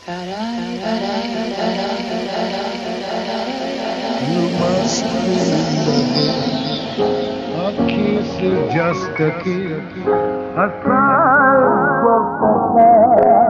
You must remember, a kiss is just a kiss, a sigh for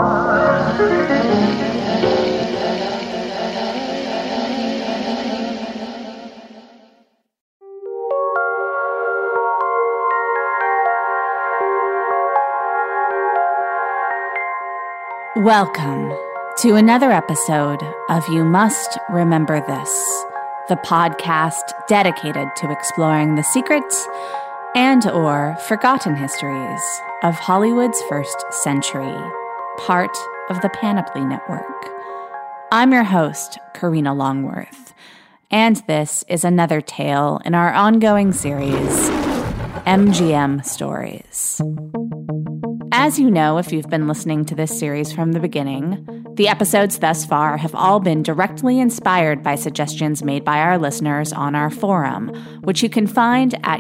Welcome to another episode of You Must Remember This, the podcast dedicated to exploring the secrets and/or forgotten histories of Hollywood's first century, part of the Panoply Network. I'm your host, Karina Longworth, and this is another tale in our ongoing series, MGM Stories. As you know, if you've been listening to this series from the beginning, the episodes thus far have all been directly inspired by suggestions made by our listeners on our forum, which you can find at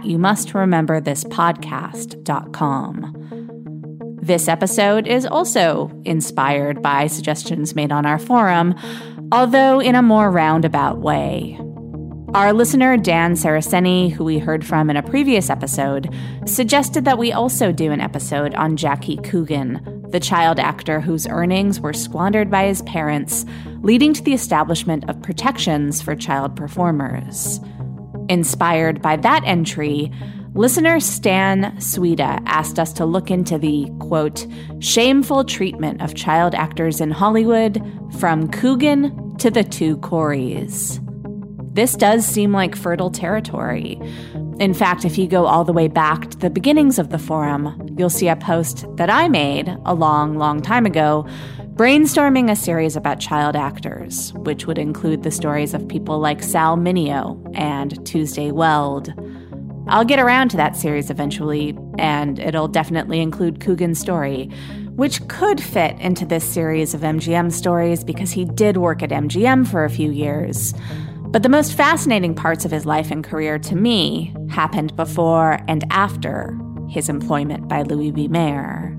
youmustrememberthispodcast.com. This episode is also inspired by suggestions made on our forum, although in a more roundabout way. Our listener, Dan Saraceni, who we heard from in a previous episode, suggested that we also do an episode on Jackie Coogan, the child actor whose earnings were squandered by his parents, leading to the establishment of protections for child performers. Inspired by that entry, listener Stan Sweda asked us to look into the, quote, shameful treatment of child actors in Hollywood from Coogan to the two Coreys. This does seem like fertile territory. In fact, if you go all the way back to the beginnings of the forum, you'll see a post that I made a long time ago, brainstorming a series about child actors, which would include the stories of people like Sal Mineo and Tuesday Weld. I'll get around to that series eventually, and it'll definitely include Coogan's story, which could fit into this series of MGM stories because he did work at MGM for a few years. But the most fascinating parts of his life and career to me happened before and after his employment by Louis B. Mayer.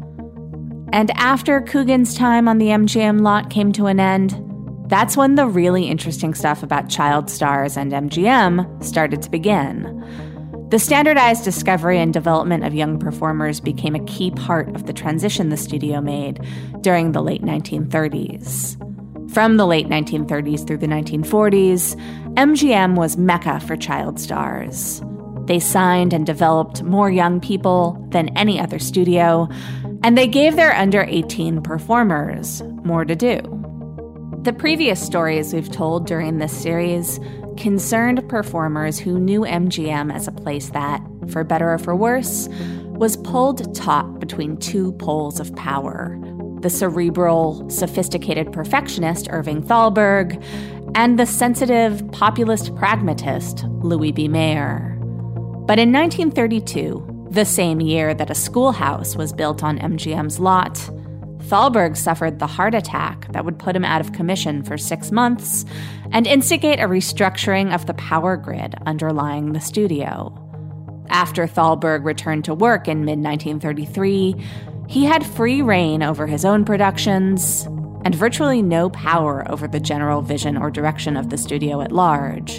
And after Coogan's time on the MGM lot came to an end, that's when the really interesting stuff about child stars and MGM started to begin. The standardized discovery and development of young performers became a key part of the transition the studio made during the late 1930s. From the late 1930s through the 1940s, MGM was Mecca for child stars. They signed and developed more young people than any other studio, and they gave their under-18 performers more to do. The previous stories we've told during this series concerned performers who knew MGM as a place that, for better or for worse, was pulled taut between two poles of power: the cerebral, sophisticated perfectionist Irving Thalberg, and the sensitive, populist pragmatist Louis B. Mayer. But in 1932, the same year that a schoolhouse was built on MGM's lot, Thalberg suffered the heart attack that would put him out of commission for 6 months and instigate a restructuring of the power grid underlying the studio. After Thalberg returned to work in mid-1933, he had free reign over his own productions and virtually no power over the general vision or direction of the studio at large.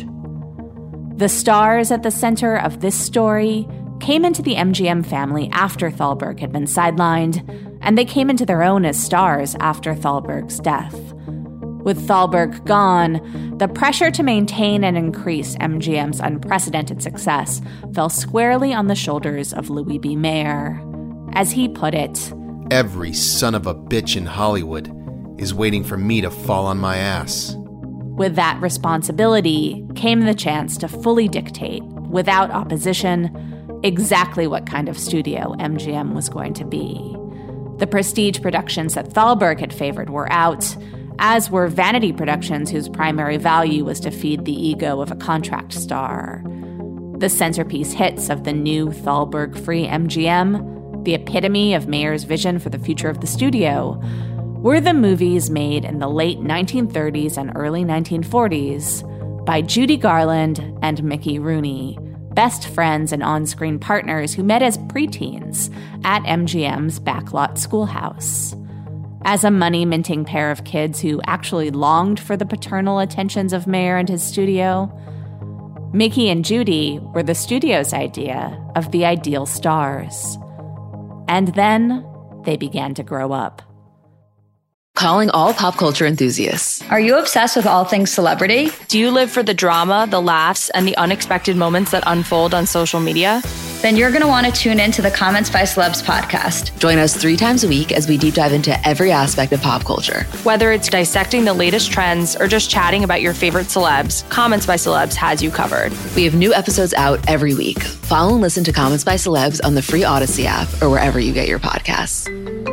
The stars at the center of this story came into the MGM family after Thalberg had been sidelined, and they came into their own as stars after Thalberg's death. With Thalberg gone, the pressure to maintain and increase MGM's unprecedented success fell squarely on the shoulders of Louis B. Mayer. As he put it, "Every son of a bitch in Hollywood is waiting for me to fall on my ass." With that responsibility came the chance to fully dictate, without opposition, exactly what kind of studio MGM was going to be. The prestige productions that Thalberg had favored were out, as were vanity productions whose primary value was to feed the ego of a contract star. The centerpiece hits of the new Thalberg-free MGM, the epitome of Mayer's vision for the future of the studio, were the movies made in the late 1930s and early 1940s by Judy Garland and Mickey Rooney, best friends and on-screen partners who met as preteens at MGM's backlot schoolhouse. As a money-minting pair of kids who actually longed for the paternal attentions of Mayer and his studio, Mickey and Judy were the studio's idea of the ideal stars. And then they began to grow up. Calling all pop culture enthusiasts. Are you obsessed with all things celebrity? Do you live for the drama, the laughs, and the unexpected moments that unfold on social media? Then you're going to want to tune into the Comments by Celebs podcast. Join us 3 times a week as we deep dive into every aspect of pop culture. Whether it's dissecting the latest trends or just chatting about your favorite celebs, Comments by Celebs has you covered. We have new episodes out every week. Follow and listen to Comments by Celebs on the free Odyssey app or wherever you get your podcasts.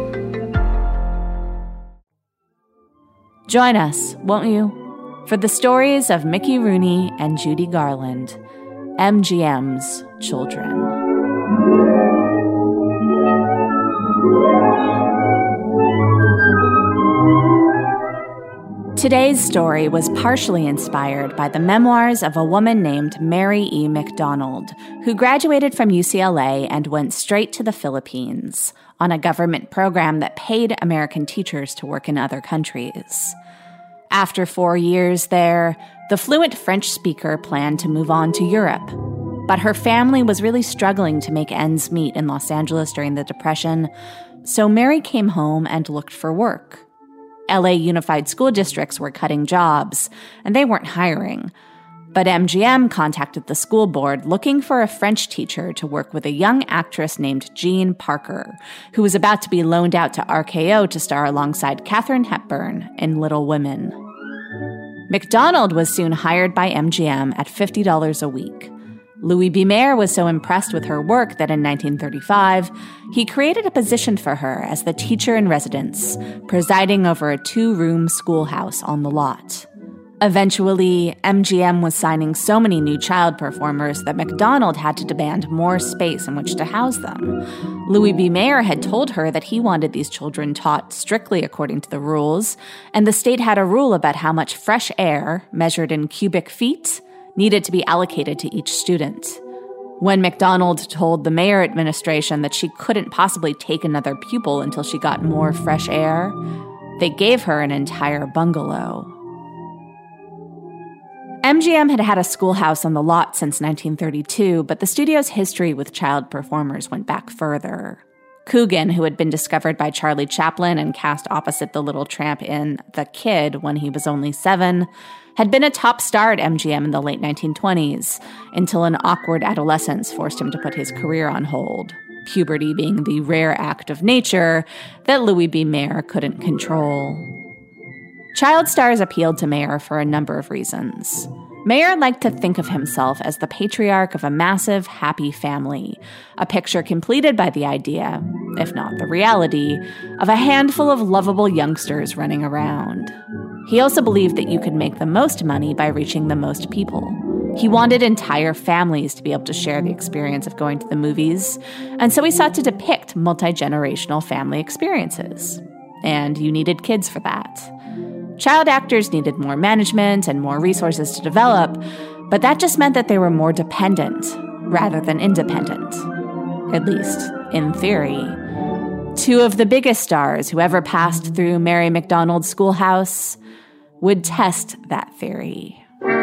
Join us, won't you, for the stories of Mickey Rooney and Judy Garland, MGM's children. Today's story was partially inspired by the memoirs of a woman named Mary E. McDonald, who graduated from UCLA and went straight to the Philippines on a government program that paid American teachers to work in other countries. After 4 years there, the fluent French speaker planned to move on to Europe. But her family was really struggling to make ends meet in Los Angeles during the Depression, so Mary came home and looked for work. LA Unified School Districts were cutting jobs, and they weren't hiring. But MGM contacted the school board looking for a French teacher to work with a young actress named Jean Parker, who was about to be loaned out to RKO to star alongside Katharine Hepburn in Little Women. McDonald was soon hired by MGM at $50 a week. Louis B. Mayer was so impressed with her work that in 1935, he created a position for her as the teacher in residence, presiding over a 2-room schoolhouse on the lot. Eventually, MGM was signing so many new child performers that McDonald had to demand more space in which to house them. Louis B. Mayer had told her that he wanted these children taught strictly according to the rules, and the state had a rule about how much fresh air, measured in cubic feet, needed to be allocated to each student. When McDonald told the Mayer administration that she couldn't possibly take another pupil until she got more fresh air, they gave her an entire bungalow. MGM had had a schoolhouse on the lot since 1932, but the studio's history with child performers went back further. Coogan, who had been discovered by Charlie Chaplin and cast opposite the Little Tramp in The Kid when he was only 7, had been a top star at MGM in the late 1920s, until an awkward adolescence forced him to put his career on hold, puberty being the rare act of nature that Louis B. Mayer couldn't control. Child stars appealed to Mayer for a number of reasons. Mayer liked to think of himself as the patriarch of a massive, happy family, a picture completed by the idea, if not the reality, of a handful of lovable youngsters running around. He also believed that you could make the most money by reaching the most people. He wanted entire families to be able to share the experience of going to the movies, and so he sought to depict multi-generational family experiences. And you needed kids for that. Child actors needed more management and more resources to develop, but that just meant that they were more dependent rather than independent, at least in theory. 2 of the biggest stars who ever passed through Mary McDonald's schoolhouse would test that theory.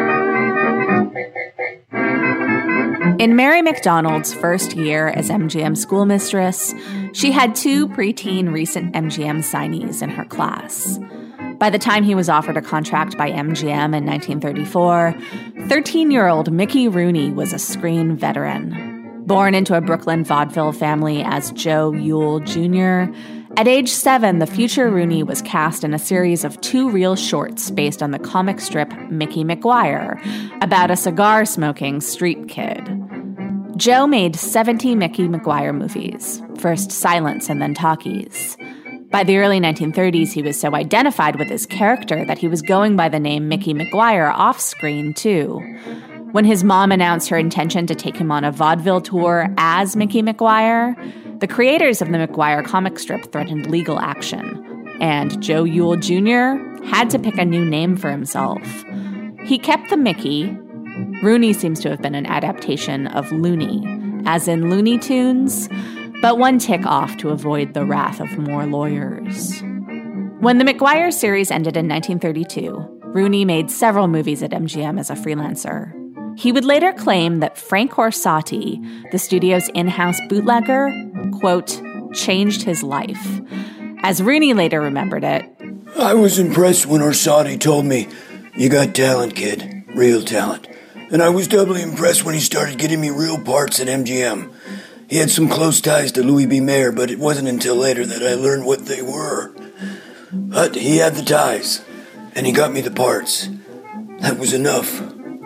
In Mary McDonald's first year as MGM schoolmistress, she had 2 preteen recent MGM signees in her class. By the time he was offered a contract by MGM in 1934, 13-year-old Mickey Rooney was a screen veteran. Born into a Brooklyn vaudeville family as Joe Yule Jr., at age 7, the future Rooney was cast in a series of 2 reel shorts based on the comic strip Mickey McGuire, about a cigar-smoking street kid. Joe made 70 Mickey McGuire movies, first silents and then talkies. By the early 1930s, he was so identified with his character that he was going by the name Mickey McGuire off-screen, too. When his mom announced her intention to take him on a vaudeville tour as Mickey McGuire, the creators of the McGuire comic strip threatened legal action, and Joe Yule Jr. had to pick a new name for himself. He kept the Mickey. Rooney seems to have been an adaptation of Looney, as in Looney Tunes, but one tick off to avoid the wrath of more lawyers. When the McGuire series ended in 1932, Rooney made several movies at MGM as a freelancer. He would later claim that Frank Orsatti, the studio's in-house bootlegger, quote, changed his life. As Rooney later remembered it, I was impressed when Orsatti told me, "You got talent, kid. Real talent." And I was doubly impressed when he started getting me real parts at MGM. He had some close ties to Louis B. Mayer, but it wasn't until later that I learned what they were. But he had the ties, and he got me the parts. That was enough.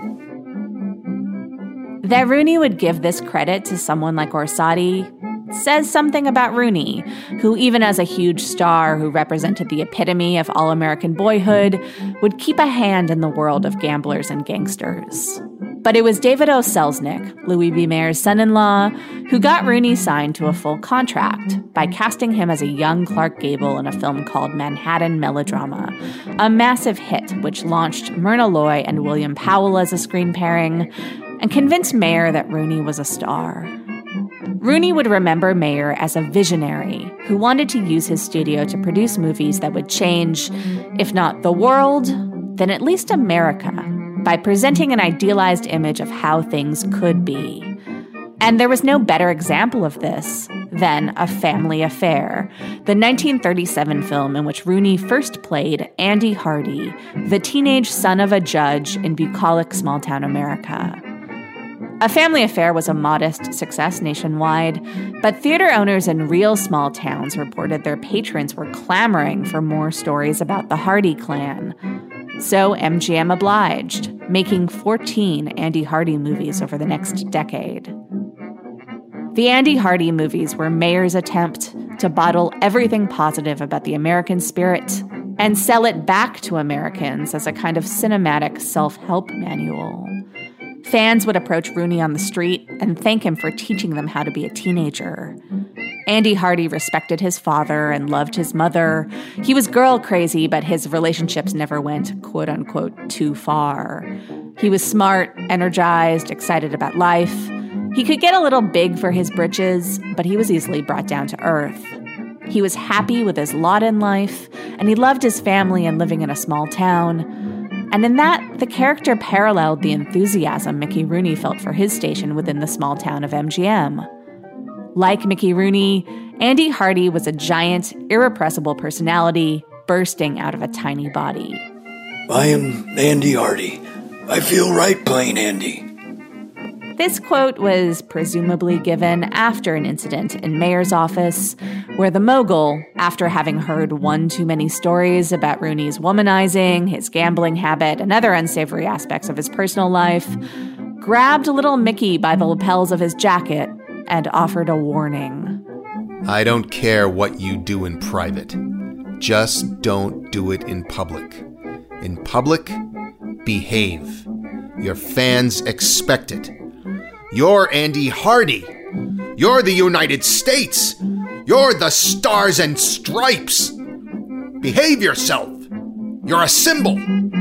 That Rooney would give this credit to someone like Orsatti says something about Rooney, who even as a huge star who represented the epitome of all-American boyhood, would keep a hand in the world of gamblers and gangsters. But it was David O. Selznick, Louis B. Mayer's son-in-law, who got Rooney signed to a full contract by casting him as a young Clark Gable in a film called Manhattan Melodrama, a massive hit which launched Myrna Loy and William Powell as a screen pairing and convinced Mayer that Rooney was a star. Rooney would remember Mayer as a visionary who wanted to use his studio to produce movies that would change, if not the world, then at least America, by presenting an idealized image of how things could be. And there was no better example of this than A Family Affair, the 1937 film in which Rooney first played Andy Hardy, the teenage son of a judge in bucolic small-town America. A Family Affair was a modest success nationwide, but theater owners in real small towns reported their patrons were clamoring for more stories about the Hardy clan. So MGM obliged, making 14 Andy Hardy movies over the next decade. The Andy Hardy movies were Mayer's attempt to bottle everything positive about the American spirit and sell it back to Americans as a kind of cinematic self-help manual. Fans would approach Rooney on the street and thank him for teaching them how to be a teenager. Andy Hardy respected his father and loved his mother. He was girl crazy, but his relationships never went, quote unquote, too far. He was smart, energized, excited about life. He could get a little big for his britches, but he was easily brought down to earth. He was happy with his lot in life, and he loved his family and living in a small town. And in that, the character paralleled the enthusiasm Mickey Rooney felt for his station within the small town of MGM. Like Mickey Rooney, Andy Hardy was a giant, irrepressible personality bursting out of a tiny body. I am Andy Hardy. I feel right playing Andy. This quote was presumably given after an incident in Mayer's office, where the mogul, after having heard one too many stories about Rooney's womanizing, his gambling habit, and other unsavory aspects of his personal life, grabbed little Mickey by the lapels of his jacket and offered a warning. I don't care what you do in private. Just don't do it in public. In public, behave. Your fans expect it. You're Andy Hardy. You're the United States. You're the Stars and Stripes. Behave yourself. You're a symbol.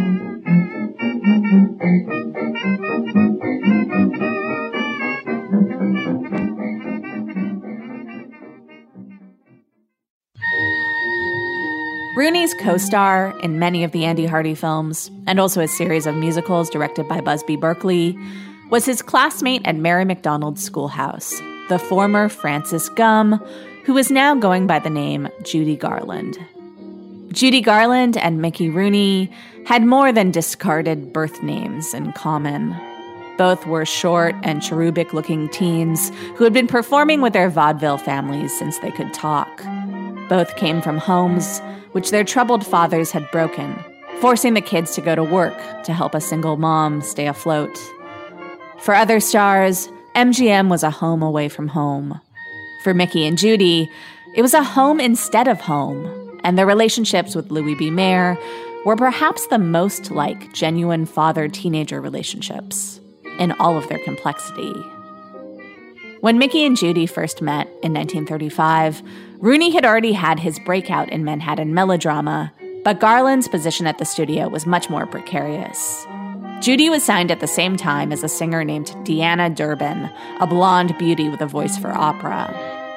Rooney's co-star in many of the Andy Hardy films, and also a series of musicals directed by Busby Berkeley, was his classmate at Mary McDonald's schoolhouse, the former Frances Gumm, who is now going by the name Judy Garland. Judy Garland and Mickey Rooney had more than discarded birth names in common. Both were short and cherubic-looking teens who had been performing with their vaudeville families since they could talk. Both came from homes which their troubled fathers had broken, forcing the kids to go to work to help a single mom stay afloat. For other stars, MGM was a home away from home. For Mickey and Judy, it was a home instead of home, and their relationships with Louis B. Mayer were perhaps the most like genuine father-teenager relationships, in all of their complexity. When Mickey and Judy first met in 1935, Rooney had already had his breakout in Manhattan Melodrama, but Garland's position at the studio was much more precarious. Judy was signed at the same time as a singer named Deanna Durbin, a blonde beauty with a voice for opera.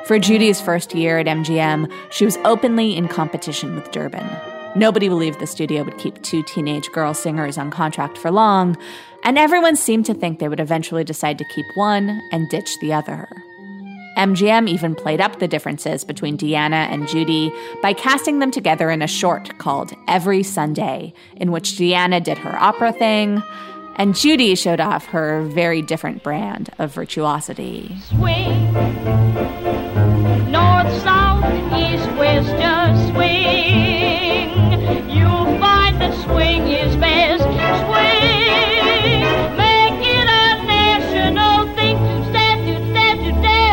For Judy's first year at MGM, she was openly in competition with Durbin. Nobody believed the studio would keep two teenage girl singers on contract for long, and everyone seemed to think they would eventually decide to keep one and ditch the other. MGM even played up the differences between Deanna and Judy by casting them together in a short called Every Sunday, in which Deanna did her opera thing, and Judy showed off her very different brand of virtuosity. Swing, north, south, east, west, just swing. You'll find that swing is best. Swing, make it a national thing. Stand to day,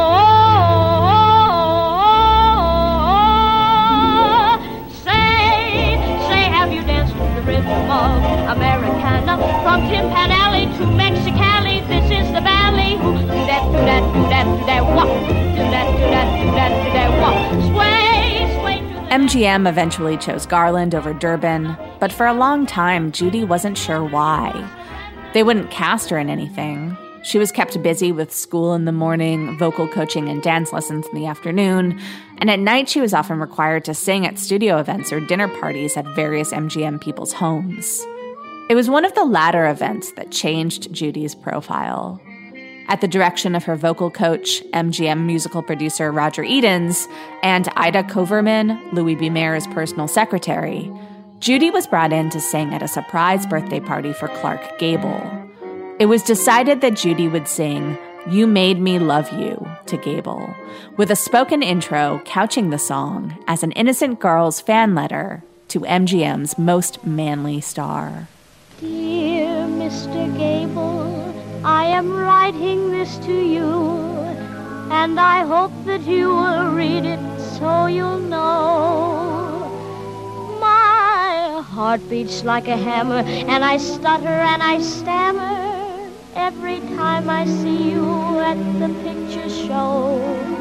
Say, have you danced to the rhythm of Americana? From Timpan Alley to Mexicali, this is the valley. Do that, do that, do that, do that, walk. Do that, do that, do that, do that, walk. Sway, sway. MGM eventually chose Garland over Durbin, but for a long time, Judy wasn't sure why. They wouldn't cast her in anything. She was kept busy with school in the morning, vocal coaching and dance lessons in the afternoon, and at night she was often required to sing at studio events or dinner parties at various MGM people's homes. It was one of the latter events that changed Judy's profile. At the direction of her vocal coach, MGM musical producer Roger Edens, and Ida Koverman, Louis B. Mayer's personal secretary, Judy was brought in to sing at a surprise birthday party for Clark Gable. It was decided that Judy would sing You Made Me Love You to Gable, with a spoken intro couching the song as an innocent girl's fan letter to MGM's most manly star. Dear Mr. Gable, I am writing this to you, and I hope that you will read it so you'll know. My heart beats like a hammer, and I stutter and I stammer every time I see you at the picture show.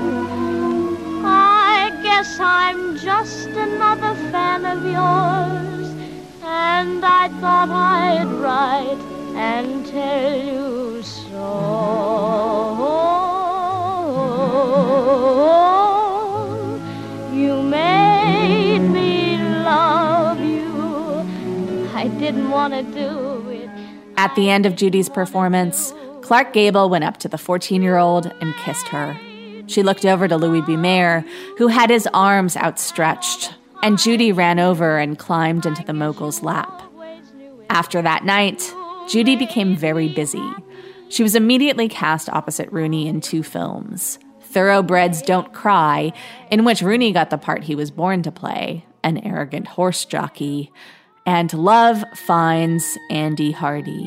I guess I'm just another fan of yours, and I thought I'd write and tell you so. You made me love you. I didn't want to do it. At the end of Judy's performance, Clark Gable went up to the 14-year-old and kissed her. She looked over to Louis B. Mayer, who had his arms outstretched, and Judy ran over and climbed into the mogul's lap. After that night, Judy became very busy. She was immediately cast opposite Rooney in 2 films, Thoroughbreds Don't Cry, in which Rooney got the part he was born to play, an arrogant horse jockey, and Love Finds Andy Hardy.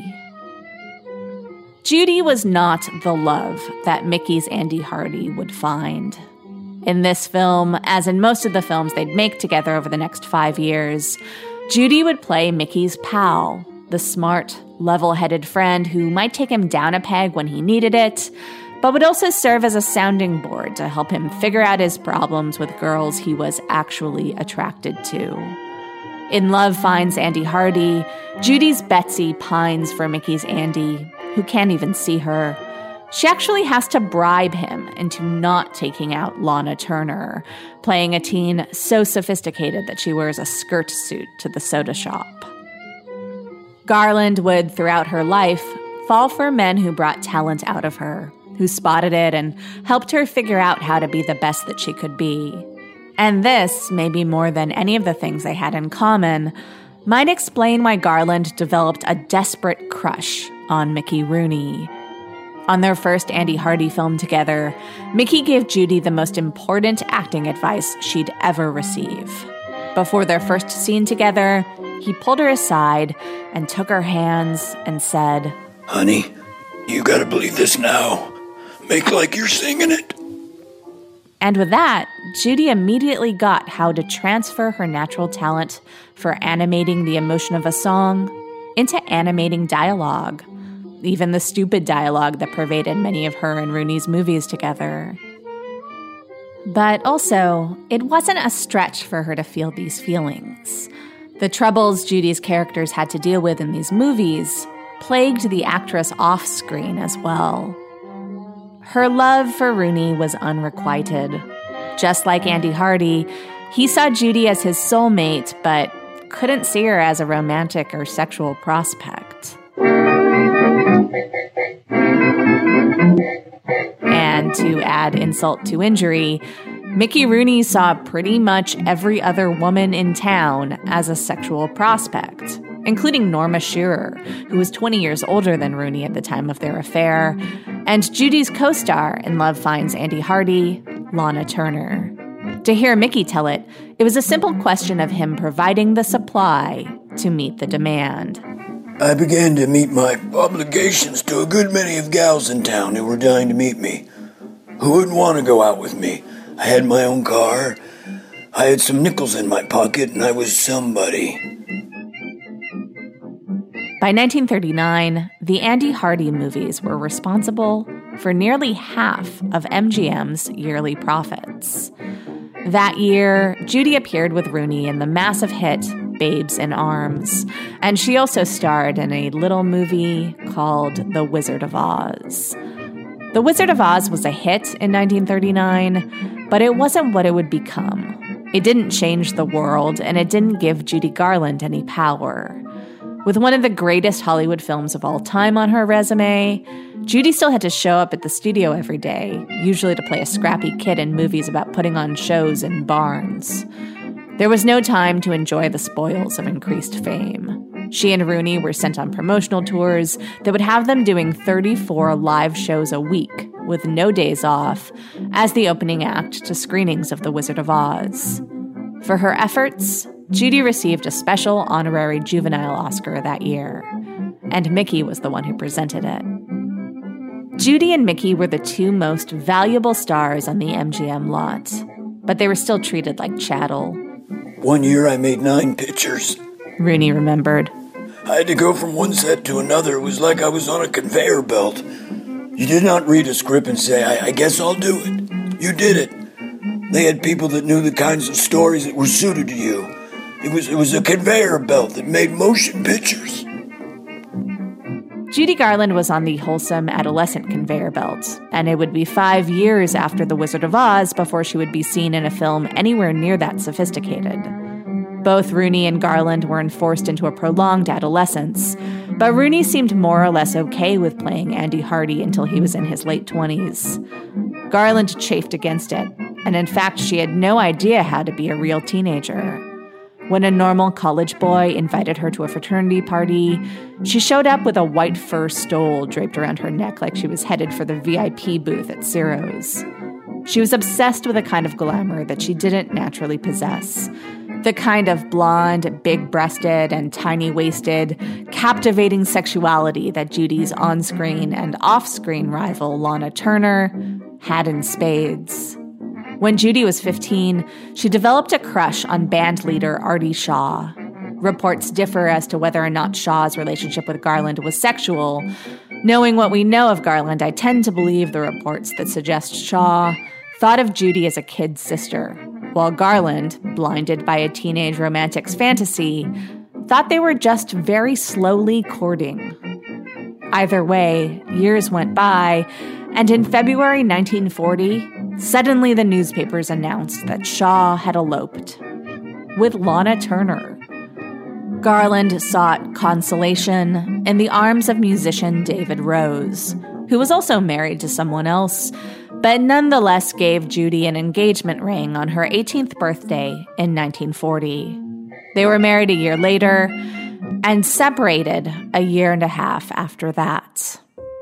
Judy was not the love that Mickey's Andy Hardy would find. In this film, as in most of the films they'd make together over the next 5 years, Judy would play Mickey's pal, the smart, level-headed friend who might take him down a peg when he needed it, but would also serve as a sounding board to help him figure out his problems with girls he was actually attracted to. In Love Finds Andy Hardy, Judy's Betsy pines for Mickey's Andy, who can't even see her. She actually has to bribe him into not taking out Lana Turner, playing a teen so sophisticated that she wears a skirt suit to the soda shop. Garland would, throughout her life, fall for men who brought talent out of her, who spotted it and helped her figure out how to be the best that she could be. And this, maybe more than any of the things they had in common, might explain why Garland developed a desperate crush on Mickey Rooney. On their first Andy Hardy film together, Mickey gave Judy the most important acting advice she'd ever receive. Before their first scene together, he pulled her aside and took her hands and said, "Honey, you gotta believe this now. Make like you're singing it." And with that, Judy immediately got how to transfer her natural talent for animating the emotion of a song into animating dialogue, even the stupid dialogue that pervaded many of her and Rooney's movies together. But also, it wasn't a stretch for her to feel these feelings. The troubles Judy's characters had to deal with in these movies plagued the actress off-screen as well. Her love for Rooney was unrequited. Just like Andy Hardy, he saw Judy as his soulmate, but couldn't see her as a romantic or sexual prospect. And to add insult to injury, Mickey Rooney saw pretty much every other woman in town as a sexual prospect, including Norma Shearer, who was 20 years older than Rooney at the time of their affair, and Judy's co-star in Love Finds Andy Hardy, Lana Turner. To hear Mickey tell it, it was a simple question of him providing the supply to meet the demand. I began to meet my obligations to a good many of gals in town who were dying to meet me. Who wouldn't want to go out with me? I had my own car, I had some nickels in my pocket, and I was somebody. By 1939, the Andy Hardy movies were responsible for nearly half of MGM's yearly profits. That year, Judy appeared with Rooney in the massive hit Babes in Arms, and she also starred in a little movie called The Wizard of Oz. The Wizard of Oz was a hit in 1939, but it wasn't what it would become. It didn't change the world, and it didn't give Judy Garland any power. With one of the greatest Hollywood films of all time on her resume, Judy still had to show up at the studio every day, usually to play a scrappy kid in movies about putting on shows in barns. There was no time to enjoy the spoils of increased fame. She and Rooney were sent on promotional tours that would have them doing 34 live shows a week, with no days off, as the opening act to screenings of The Wizard of Oz. For her efforts, Judy received a special honorary juvenile Oscar that year, and Mickey was the one who presented it. Judy and Mickey were the two most valuable stars on the MGM lot, but they were still treated like chattel. One year I made 9 pictures. Rooney remembered. I had to go from one set to another. It was like I was on a conveyor belt. You did not read a script and say, I guess I'll do it. You did it. They had people that knew the kinds of stories that were suited to you. It was a conveyor belt that made motion pictures. Judy Garland was on the wholesome adolescent conveyor belt, and it would be 5 years after The Wizard of Oz before she would be seen in a film anywhere near that sophisticated. Both Rooney and Garland were enforced into a prolonged adolescence, but Rooney seemed more or less okay with playing Andy Hardy until he was in his late 20s. Garland chafed against it, and in fact, she had no idea how to be a real teenager. When a normal college boy invited her to a fraternity party, she showed up with a white fur stole draped around her neck like she was headed for the VIP booth at Ciro's. She was obsessed with a kind of glamour that she didn't naturally possess. The kind of blonde, big-breasted, and tiny-waisted, captivating sexuality that Judy's on-screen and off-screen rival Lana Turner had in spades. When Judy was 15, she developed a crush on band leader Artie Shaw. Reports differ as to whether or not Shaw's relationship with Garland was sexual. Knowing what we know of Garland, I tend to believe the reports that suggest Shaw thought of Judy as a kid sister, while Garland, blinded by a teenage romantic's fantasy, thought they were just very slowly courting. Either way, years went by, and in February 1940, suddenly the newspapers announced that Shaw had eloped with Lana Turner. Garland sought consolation in the arms of musician David Rose, who was also married to someone else, but nonetheless gave Judy an engagement ring on her 18th birthday in 1940. They were married a year later and separated a year and a half after that.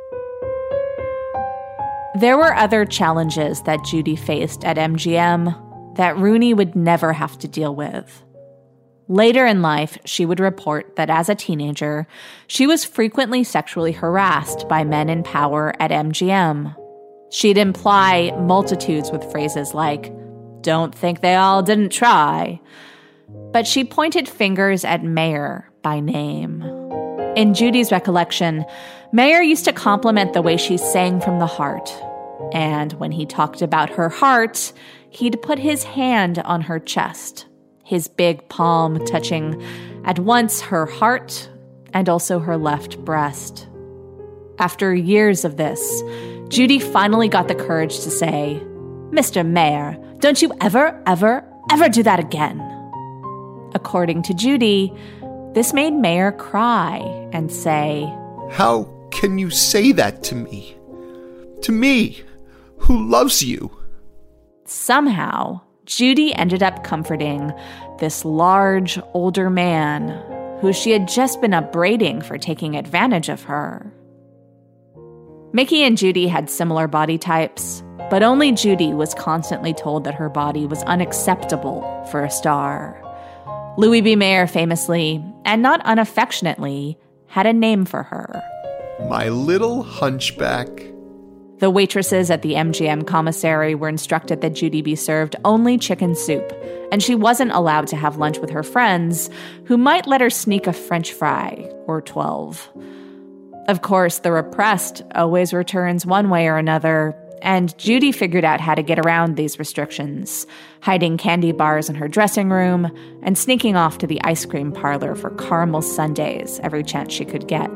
There were other challenges that Judy faced at MGM that Rooney would never have to deal with. Later in life, she would report that as a teenager, she was frequently sexually harassed by men in power at MGM. She'd imply multitudes with phrases like, "Don't think they all didn't try." But she pointed fingers at Mayer by name. In Judy's recollection, Mayer used to compliment the way she sang from the heart. And when he talked about her heart, he'd put his hand on her chest, his big palm touching at once her heart and also her left breast. After years of this, Judy finally got the courage to say, "Mr. Mayor, don't you ever, ever, ever do that again." According to Judy, this made Mayor cry and say, "How can you say that to me? To me, who loves you?" Somehow, Judy ended up comforting this large, older man who she had just been upbraiding for taking advantage of her. Mickey and Judy had similar body types, but only Judy was constantly told that her body was unacceptable for a star. Louis B. Mayer famously, and not unaffectionately, had a name for her. My little hunchback. The waitresses at the MGM commissary were instructed that Judy be served only chicken soup, and she wasn't allowed to have lunch with her friends, who might let her sneak a French fry or 12. Of course, the repressed always returns one way or another, and Judy figured out how to get around these restrictions, hiding candy bars in her dressing room and sneaking off to the ice cream parlor for caramel sundaes every chance she could get.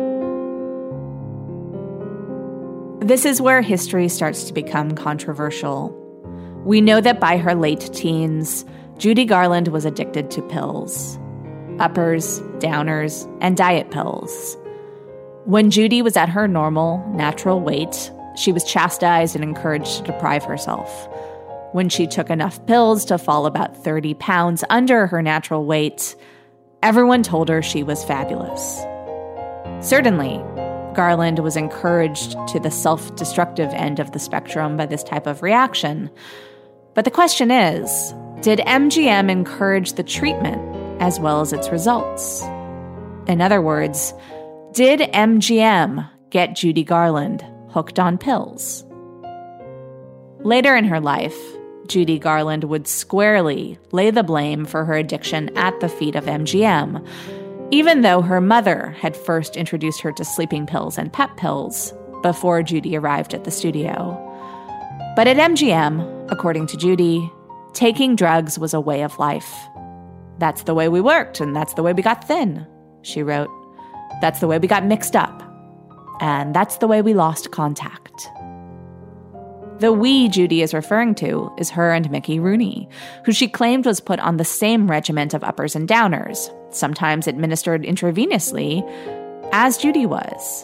This is where history starts to become controversial. We know that by her late teens, Judy Garland was addicted to pills. Uppers, downers, and diet pills. When Judy was at her normal, natural weight, she was chastised and encouraged to deprive herself. When she took enough pills to fall about 30 pounds under her natural weight, everyone told her she was fabulous. Certainly, Garland was encouraged to the self-destructive end of the spectrum by this type of reaction. But the question is, did MGM encourage the treatment as well as its results? In other words, did MGM get Judy Garland hooked on pills? Later in her life, Judy Garland would squarely lay the blame for her addiction at the feet of MGM, even though her mother had first introduced her to sleeping pills and pep pills before Judy arrived at the studio. But at MGM, according to Judy, taking drugs was a way of life. "That's the way we worked, and that's the way we got thin," she wrote. "That's the way we got mixed up. And that's the way we lost contact." The we Judy is referring to is her and Mickey Rooney, who she claimed was put on the same regiment of uppers and downers, sometimes administered intravenously, as Judy was.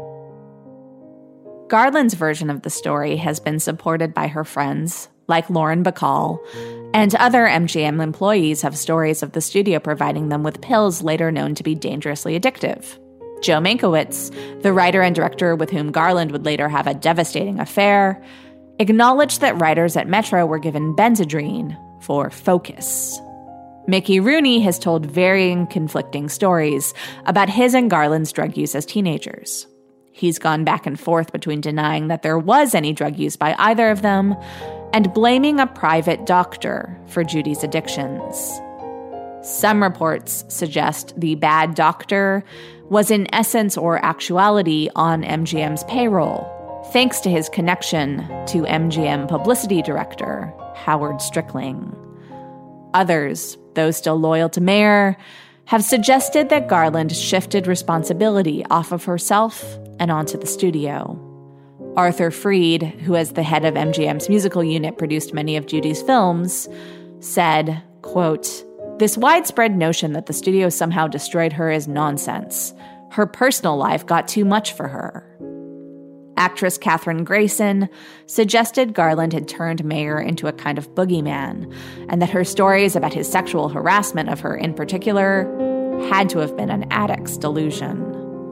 Garland's version of the story has been supported by her friends, like Lauren Bacall, and other MGM employees have stories of the studio providing them with pills later known to be dangerously addictive. Joe Mankiewicz, the writer and director with whom Garland would later have a devastating affair, acknowledged that writers at Metro were given Benzedrine for focus. Mickey Rooney has told varying conflicting stories about his and Garland's drug use as teenagers. He's gone back and forth between denying that there was any drug use by either of them and blaming a private doctor for Judy's addictions. Some reports suggest the bad doctor was in essence or actuality on MGM's payroll, thanks to his connection to MGM publicity director Howard Strickling. Others, those still loyal to Mayer, have suggested that Garland shifted responsibility off of herself and onto the studio. Arthur Freed, who as the head of MGM's musical unit produced many of Judy's films, said, quote, "This widespread notion that the studio somehow destroyed her is nonsense. Her personal life got too much for her." Actress Katherine Grayson suggested Garland had turned Mayer into a kind of boogeyman, and that her stories about his sexual harassment of her in particular had to have been an addict's delusion.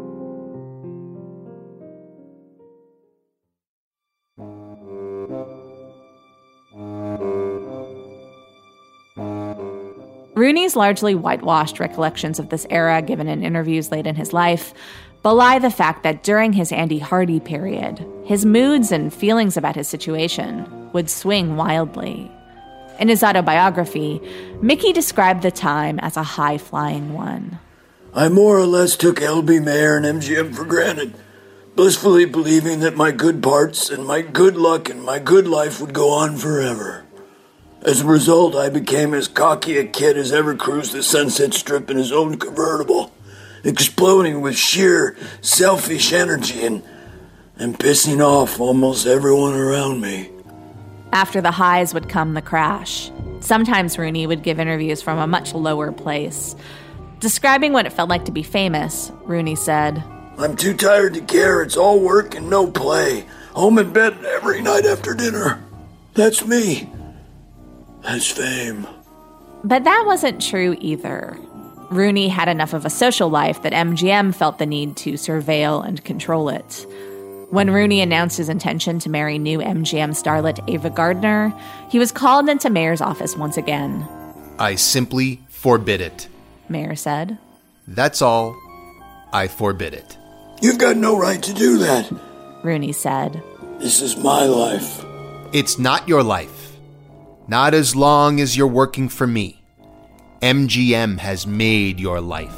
Rooney's largely whitewashed recollections of this era, given in interviews late in his life, belie the fact that during his Andy Hardy period, his moods and feelings about his situation would swing wildly. In his autobiography, Mickey described the time as a high-flying one. "I more or less took L.B. Mayer and MGM for granted, blissfully believing that my good parts and my good luck and my good life would go on forever. As a result, I became as cocky a kid as ever cruised the Sunset Strip in his own convertible, exploding with sheer selfish energy and and pissing off almost everyone around me. After the highs would come the crash. Sometimes Rooney would give interviews from a much lower place. Describing what it felt like to be famous, Rooney said, I'm too tired to care. It's all work and no play. Home in bed every night after dinner. That's me. That's fame. But that wasn't true either. Rooney had enough of a social life that MGM felt the need to surveil and control it. When Rooney announced his intention to marry new MGM starlet Ava Gardner, he was called into Mayer's office once again. I simply forbid it, Mayer said. That's all. I forbid it. You've got no right to do that, Rooney said. This is my life. It's not your life. Not as long as you're working for me. MGM has made your life.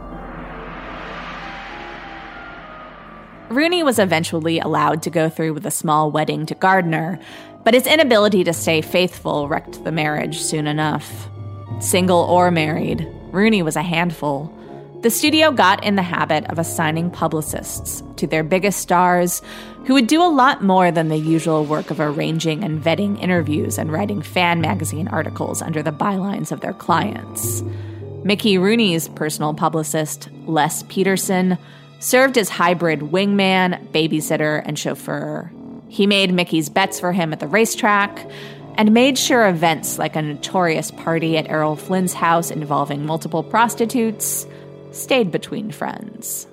Rooney was eventually allowed to go through with a small wedding to Gardner, but his inability to stay faithful wrecked the marriage soon enough. Single or married, Rooney was a handful. The studio got in the habit of assigning publicists to their biggest stars, who would do a lot more than the usual work of arranging and vetting interviews and writing fan magazine articles under the bylines of their clients. Mickey Rooney's personal publicist, Les Peterson, served as hybrid wingman, babysitter, and chauffeur. He made Mickey's bets for him at the racetrack and made sure events like a notorious party at Errol Flynn's house involving multiple prostitutes stayed between friends.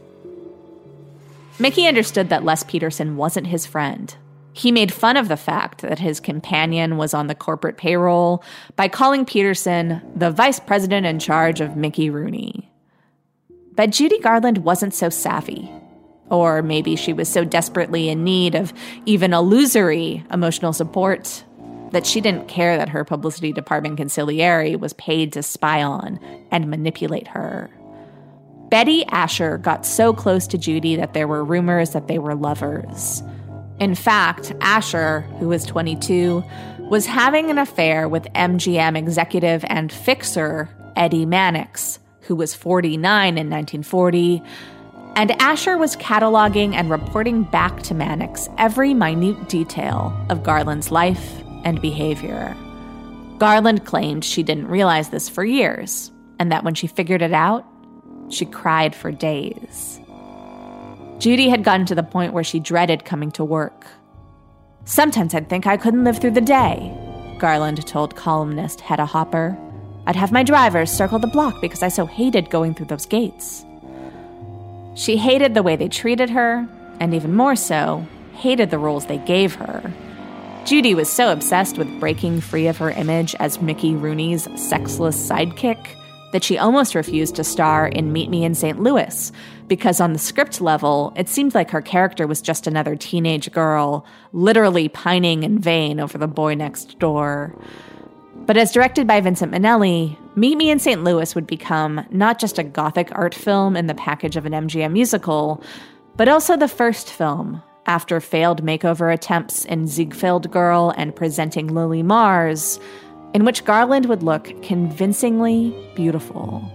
Mickey understood that Les Peterson wasn't his friend. He made fun of the fact that his companion was on the corporate payroll by calling Peterson the vice president in charge of Mickey Rooney. But Judy Garland wasn't so savvy. Or maybe she was so desperately in need of even illusory emotional support that she didn't care that her publicity department consigliere was paid to spy on and manipulate her. Betty Asher got so close to Judy that there were rumors that they were lovers. In fact, Asher, who was 22, was having an affair with MGM executive and fixer Eddie Mannix, who was 49 in 1940, and Asher was cataloging and reporting back to Mannix every minute detail of Garland's life and behavior. Garland claimed she didn't realize this for years, and that when she figured it out, she cried for days. Judy had gotten to the point where she dreaded coming to work. Sometimes I'd think I couldn't live through the day, Garland told columnist Hedda Hopper. I'd have my drivers circle the block because I so hated going through those gates. She hated the way they treated her, and even more so, hated the roles they gave her. Judy was so obsessed with breaking free of her image as Mickey Rooney's sexless sidekick that she almost refused to star in Meet Me in St. Louis, because on the script level, it seemed like her character was just another teenage girl, literally pining in vain over the boy next door. But as directed by Vincent Minnelli, Meet Me in St. Louis would become not just a gothic art film in the package of an MGM musical, but also the first film, after failed makeover attempts in Ziegfeld Girl and Presenting Lily Mars, in which Garland would look convincingly beautiful.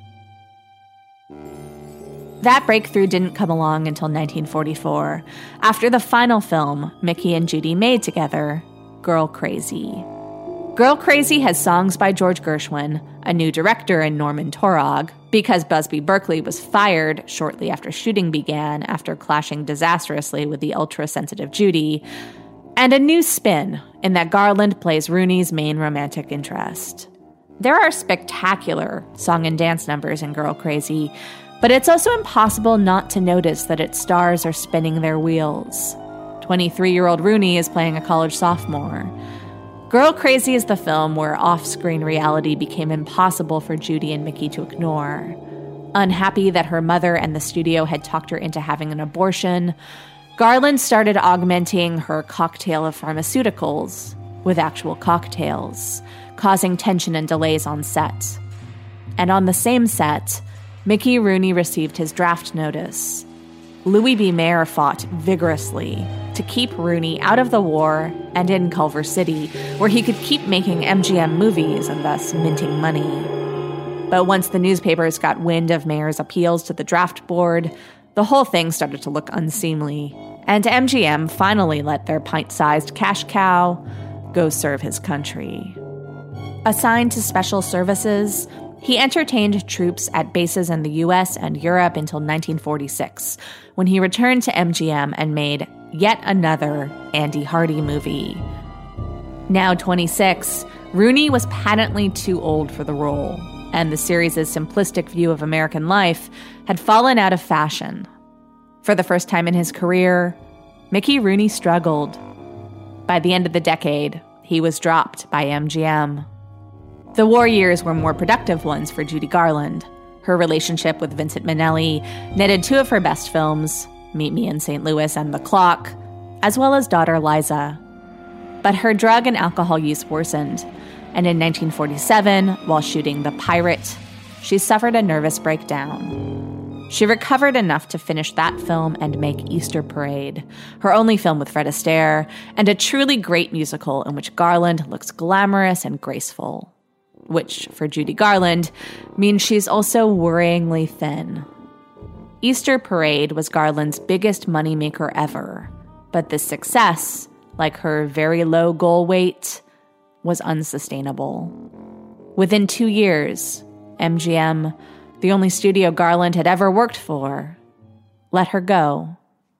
That breakthrough didn't come along until 1944, after the final film Mickey and Judy made together, Girl Crazy. Girl Crazy has songs by George Gershwin, a new director in Norman Taurog, because Busby Berkeley was fired shortly after shooting began after clashing disastrously with the ultra-sensitive Judy, and a new spin in that Garland plays Rooney's main romantic interest. There are spectacular song and dance numbers in Girl Crazy, but it's also impossible not to notice that its stars are spinning their wheels. 23-year-old Rooney is playing a college sophomore. Girl Crazy is the film where off-screen reality became impossible for Judy and Mickey to ignore. Unhappy that her mother and the studio had talked her into having an abortion, Garland started augmenting her cocktail of pharmaceuticals with actual cocktails, causing tension and delays on set. And on the same set, Mickey Rooney received his draft notice. Louis B. Mayer fought vigorously to keep Rooney out of the war and in Culver City, where he could keep making MGM movies and thus minting money. But once the newspapers got wind of Mayer's appeals to the draft board, the whole thing started to look unseemly, And MGM finally let their pint-sized cash cow go serve his country. Assigned to special services, he entertained troops at bases in the U.S. and Europe until 1946, when he returned to MGM and made yet another Andy Hardy movie. Now 26, Rooney was patently too old for the role, and the series' simplistic view of American life had fallen out of fashion. For the first time in his career, Mickey Rooney struggled. By the end of the decade, he was dropped by MGM. The war years were more productive ones for Judy Garland. Her relationship with Vincent Minnelli netted two of her best films, Meet Me in St. Louis and The Clock, as well as daughter Liza. But her drug and alcohol use worsened, and in 1947, while shooting The Pirate, she suffered a nervous breakdown. She recovered enough to finish that film and make Easter Parade, her only film with Fred Astaire, and a truly great musical in which Garland looks glamorous and graceful. Which, for Judy Garland, means she's also worryingly thin. Easter Parade was Garland's biggest moneymaker ever, but this success, like her very low goal weight, was unsustainable. Within 2 years, MGM, the only studio Garland had ever worked for, let her go.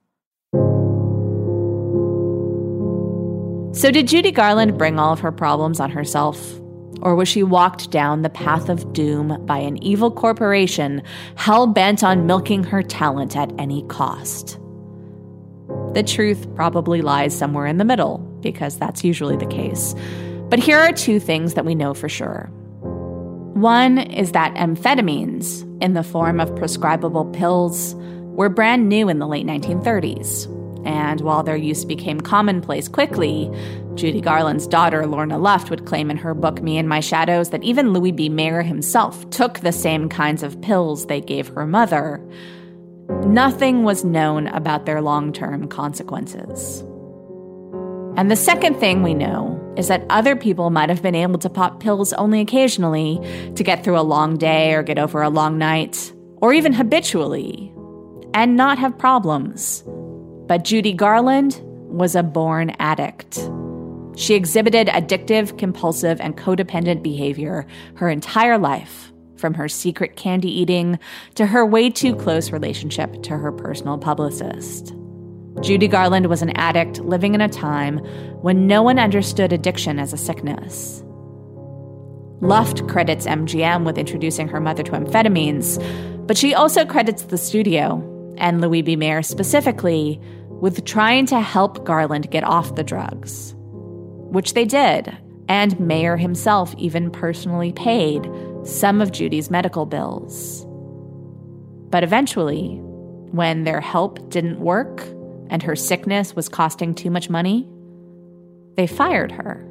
So did Judy Garland bring all of her problems on herself? Or was she walked down the path of doom by an evil corporation hell-bent on milking her talent at any cost? The truth probably lies somewhere in the middle, because that's usually the case. But here are two things that we know for sure. One is that amphetamines, in the form of prescribable pills, were brand new in the late 1930s. And while their use became commonplace quickly, Judy Garland's daughter, Lorna Luft, would claim in her book Me and My Shadows that even Louis B. Mayer himself took the same kinds of pills they gave her mother. Nothing was known about their long-term consequences. And the second thing we know is that other people might have been able to pop pills only occasionally to get through a long day or get over a long night, or even habitually, and not have problems. But Judy Garland was a born addict. She exhibited addictive, compulsive, and codependent behavior her entire life, from her secret candy eating to her way too close relationship to her personal publicist. Judy Garland was an addict living in a time when no one understood addiction as a sickness. Luft credits MGM with introducing her mother to amphetamines, but she also credits the studio, and Louis B. Mayer specifically, with trying to help Garland get off the drugs. Which they did, and Mayer himself even personally paid some of Judy's medical bills. But eventually, when their help didn't work and her sickness was costing too much money, they fired her.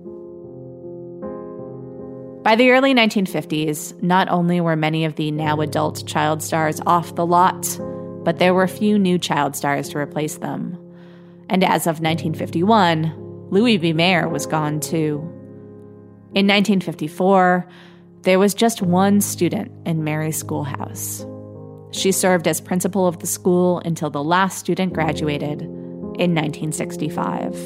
By the early 1950s, not only were many of the now adult child stars off the lot, but there were few new child stars to replace them. And as of 1951, Louis B. Mayer was gone too. In 1954, there was just one student in Mary's schoolhouse. She served as principal of the school until the last student graduated in 1965.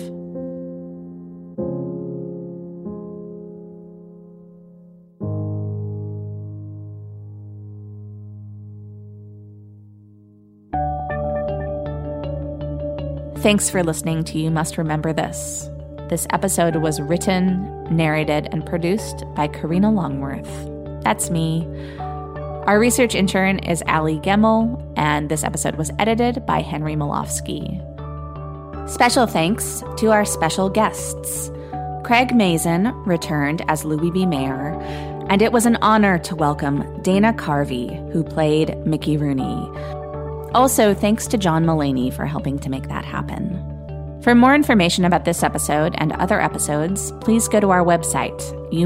Thanks for listening to You Must Remember This. This episode was written, narrated, and produced by Karina Longworth. That's me. Our research intern is Allie Gemmel, and this episode was edited by Henry Malofsky. Special thanks to our special guests. Craig Mazin returned as Louis B. Mayer, and it was an honor to welcome Dana Carvey, who played Mickey Rooney. Also, thanks to John Mulaney for helping to make that happen. For more information about this episode and other episodes, please go to our website,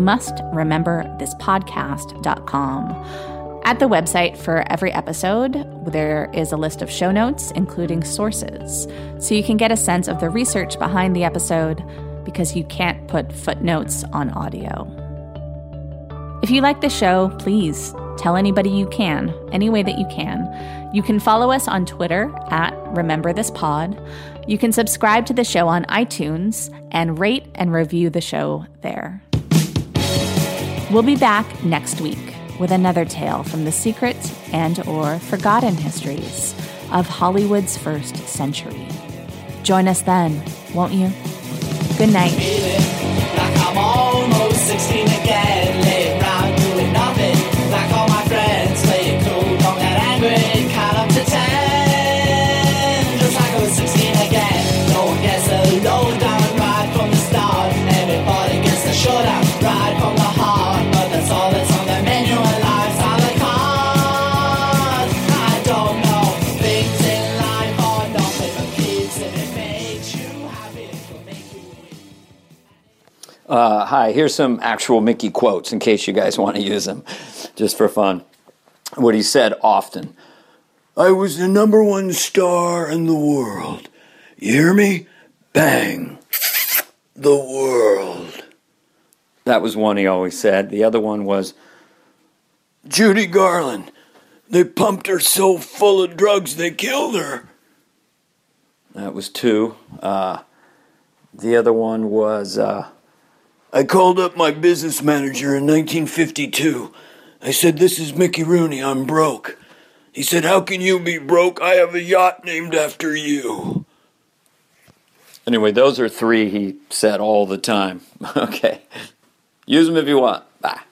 youmustrememberthispodcast.com. At the website for every episode, there is a list of show notes, including sources, so you can get a sense of the research behind the episode, because you can't put footnotes on audio. If you like the show, please Tell anybody you can, any way that you can. You can follow us on Twitter at RememberThisPod. You can subscribe to the show on iTunes and rate and review the show there. We'll be back next week with another tale from the secret and/or forgotten histories of Hollywood's first century. Join us then, won't you? Good night. Like I'm almost 16 again, laying around doing nothing. Like all my friends, playing cool, don't get angry, count up to 10. Just like I was 16 again. No one gets a lowdown right from the start. Everybody gets the showdown right from the heart. But that's all that's on the menu and life's a la carte. I don't know things in life are nothing but keeps if it makes you happy, it will make you win. Hi, here's some actual Mickey quotes in case you guys want to use them, just for fun. What he said often. I was the #1 star in the world. You hear me? Bang. The world. That was one he always said. The other one was, Judy Garland. They pumped her so full of drugs they killed her. that was two. The other one was, I called up my business manager in 1952. I said, this is Mickey Rooney, I'm broke. He said, how can you be broke? I have a yacht named after you. anyway, those are three he said all the time. Okay. Use them if you want. Bye.